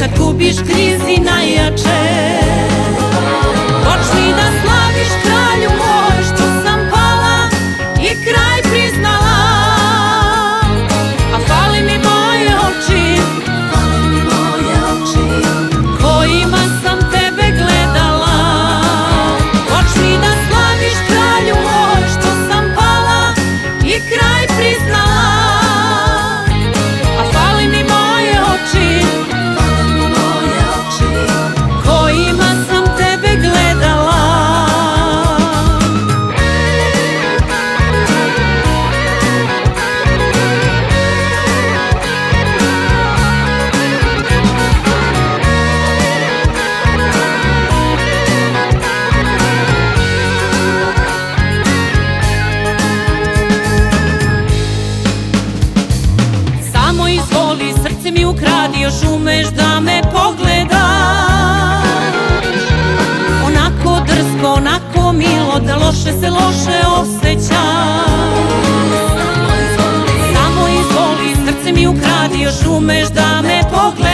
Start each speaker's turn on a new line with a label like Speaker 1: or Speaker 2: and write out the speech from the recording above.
Speaker 1: kad gubiš krizi najjače. Počni da slaviš kralju moj što sam pala i kraj priznala. A fali mi moje oči, kojima sam tebe gledala. Počni da slaviš kralju moj što sam pala i kraj priznala. A fali mi moje oči, kojima sam tebe gledala. Samo izvoli, srce mi ukradi, još umeš da me pogledaš. Onako drsko, onako milo, da loše se loše osjećaš. Samo izvoli, srce mi ukradi, još umeš da me pogledaš.